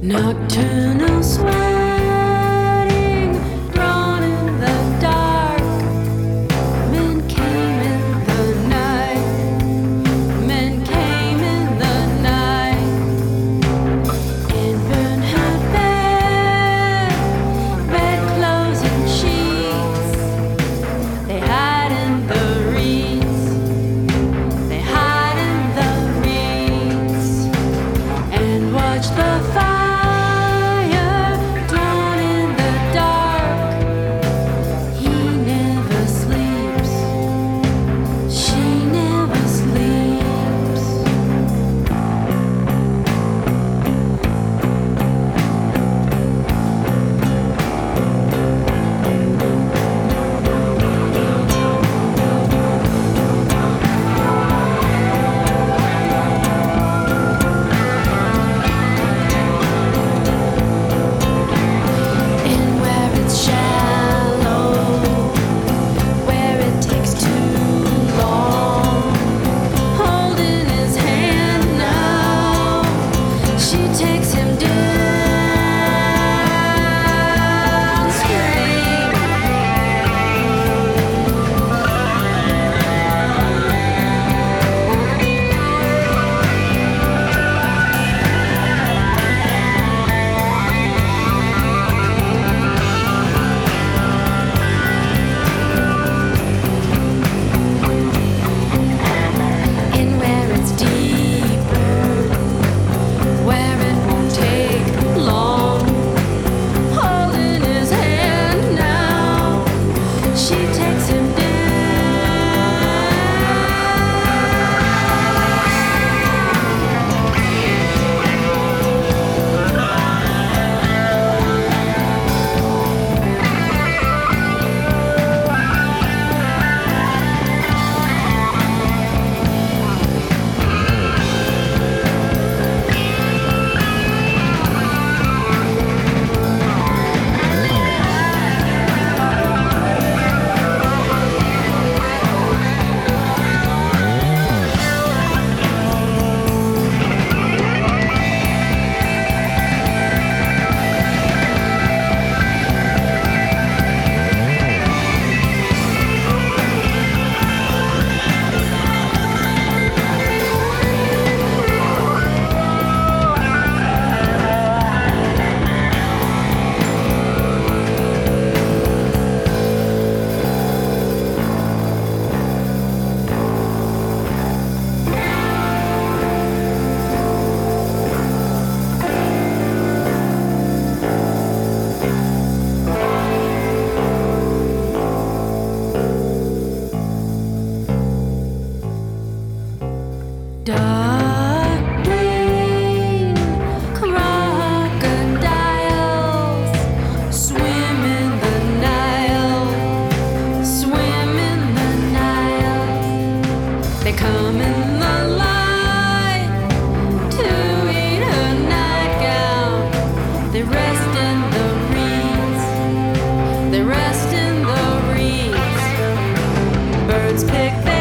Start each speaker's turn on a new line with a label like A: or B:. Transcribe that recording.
A: Nocturnal sweating, drawn in the dark. Men came in the night. Men came in the night. In Bernhard bed, bedclothes and sheets. They hide in the reeds. They hide in the reeds and watch the fire. Dark green crocodiles swim in the Nile, swim in the Nile. They come in the light to eat her nightgown. They rest in the reeds, they rest in the reeds. Birds pick their